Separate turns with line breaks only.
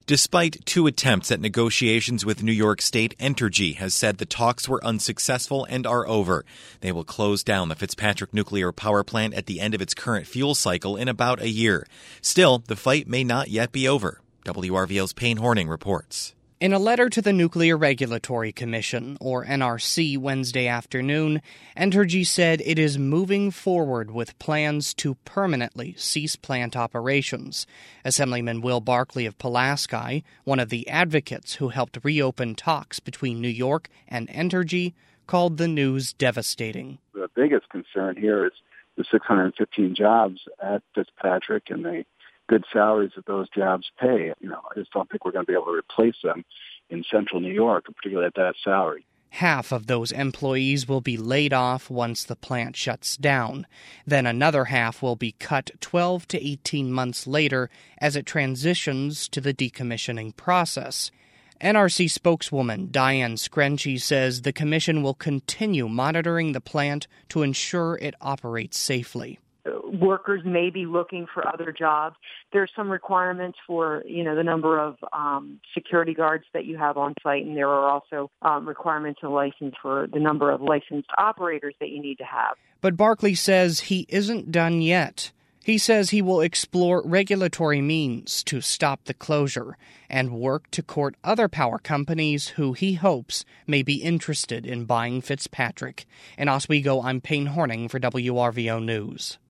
Despite 2 attempts at negotiations with New York State, Entergy has said the talks were unsuccessful and are over. They will close down the Fitzpatrick nuclear power plant at the end of its current fuel cycle in about a year. Still, the fight may not yet be over. WRVL's Payne Horning reports.
In a letter to the Nuclear Regulatory Commission, or NRC, Wednesday afternoon, Entergy said it is moving forward with plans to permanently cease plant operations. Assemblyman Will Barkley of Pulaski, one of the advocates who helped reopen talks between New York and Entergy, called the news devastating.
The biggest concern here is the 615 jobs at Fitzpatrick and the good salaries that those jobs pay. I just don't think we're going to be able to replace them in central New York, particularly at that salary.
Half of those employees will be laid off once the plant shuts down. Then another half will be cut 12 to 18 months later as it transitions to the decommissioning process. NRC spokeswoman Diane Screnchy says the commission will continue monitoring the plant to ensure it operates safely.
Workers may be looking for other jobs. There's some requirements for, the number of security guards that you have on site, and there are also requirements and license for the number of licensed operators that you need to have.
But Barkley says he isn't done yet. He says he will explore regulatory means to stop the closure and work to court other power companies who he hopes may be interested in buying Fitzpatrick. In Oswego, I'm Payne Horning for WRVO News.